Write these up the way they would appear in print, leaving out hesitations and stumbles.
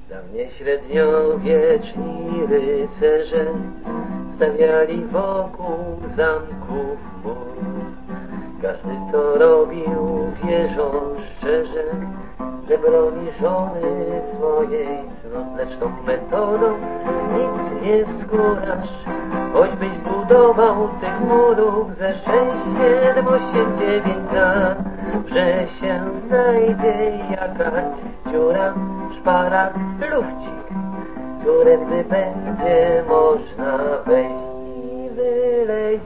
Dawniej średniowieczni rycerze stawiali wokół zamków mur. Każdy to robił, wierząc szczerze, że broni żony swojej znów. Lecz tą metodą nic nie wskórasz, choćbyś budował tych murów ze 6, 7, 8, 9 że się znajdzie jakaś dziura, szpara, lufcik, którędy będzie można wejść i wyleźć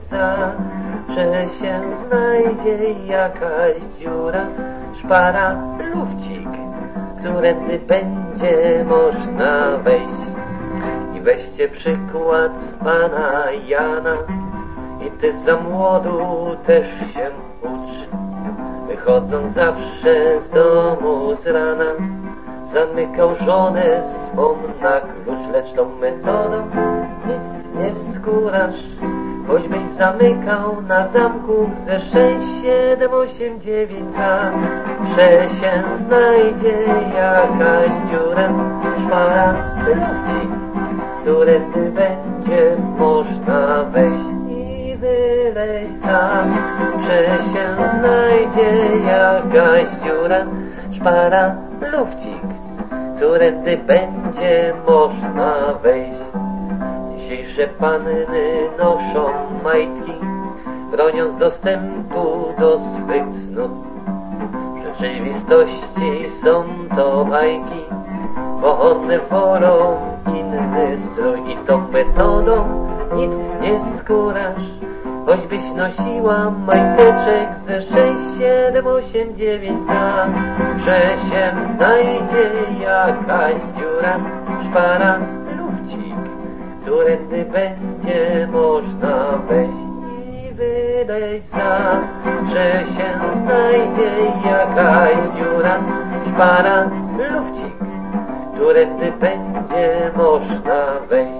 że się znajdzie jakaś dziura, szpara, lufcik, którędy będzie można wejść. I weźcie przykład z pana Jana i ty za młodu też się ucz. Wychodząc zawsze z domu z rana, zamykał żonę swą na klucz. Lecz tą metodą nic nie wskórasz, choćbyś zamykał na zamku ze 6, 7, 8, 9 że się znajdzie jakaś dziura, szpara, lufcik, którędy będzie można wejść i wyleźć że się znajdzie jakaś dziura, szpara, lufcik, którędy będzie można wejść. Dzisiejsze panny noszą majtki, broniąc dostępu do swych cnót. W rzeczywistości są to bajki, bo one wolą inny strój. I tą metodą nic nie wskórasz, choćbyś nosiła majteczek ze 6, 7, 8, 9 że się znajdzie jakaś dziura, szpara, lufcik, którędy będzie można wejść i wyleźć że się znajdzie jakaś dziura, szpara, lufcik, którędy będzie można wejść.